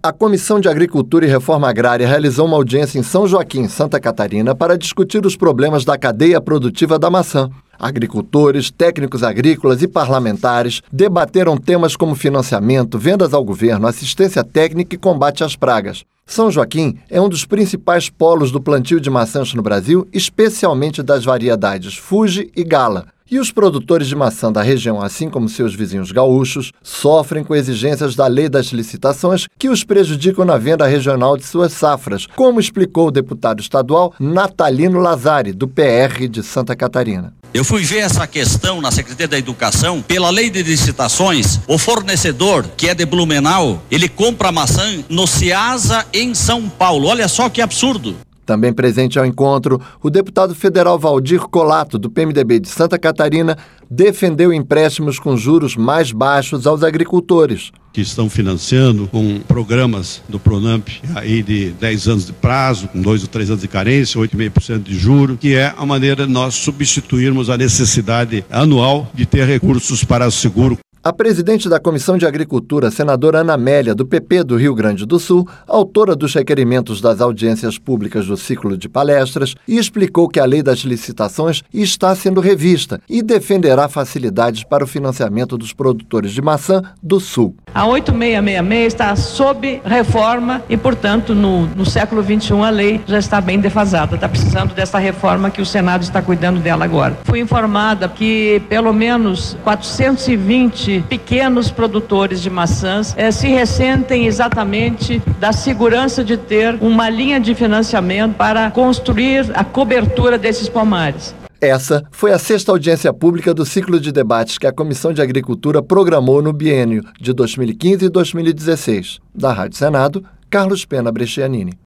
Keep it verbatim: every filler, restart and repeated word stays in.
A Comissão de Agricultura e Reforma Agrária realizou uma audiência em São Joaquim, Santa Catarina, para discutir os problemas da cadeia produtiva da maçã. Agricultores, técnicos agrícolas e parlamentares debateram temas como financiamento, vendas ao governo, assistência técnica e combate às pragas. São Joaquim é um dos principais polos do plantio de maçãs no Brasil, especialmente das variedades Fuji e Gala. E os produtores de maçã da região, assim como seus vizinhos gaúchos, sofrem com exigências da lei das licitações que os prejudicam na venda regional de suas safras, como explicou o deputado estadual Natalino Lazari, do P R de Santa Catarina. Eu fui ver essa questão na Secretaria da Educação. Pela lei de licitações, o fornecedor, que é de Blumenau, ele compra maçã no Ceasa em São Paulo. Olha só que absurdo. Também presente ao encontro, o deputado federal Valdir Colato, do P M D B de Santa Catarina, defendeu empréstimos com juros mais baixos aos agricultores. Que estão financiando com programas do Pronamp aí de dez anos de prazo, com dois ou três anos de carência, oito vírgula cinco por cento de juro, que é a maneira de nós substituirmos a necessidade anual de ter recursos para o seguro. A presidente da Comissão de Agricultura, senadora Ana Amélia, do P P do Rio Grande do Sul, autora dos requerimentos das audiências públicas do ciclo de palestras, explicou que a lei das licitações está sendo revista e defenderá facilidades para o financiamento dos produtores de maçã do Sul. A oito mil seiscentos e sessenta e seis está sob reforma e, portanto, no, no século vinte e um a lei já está bem defasada. Está precisando dessa reforma que o Senado está cuidando dela agora. Fui informada que pelo menos quatrocentos e vinte pequenos produtores de maçãs eh, se ressentem exatamente da segurança de ter uma linha de financiamento para construir a cobertura desses pomares. Essa foi a sexta audiência pública do ciclo de debates que a Comissão de Agricultura programou no biênio de dois mil e quinze e dois mil e dezesseis. Da Rádio Senado, Carlos Pena Brescianini.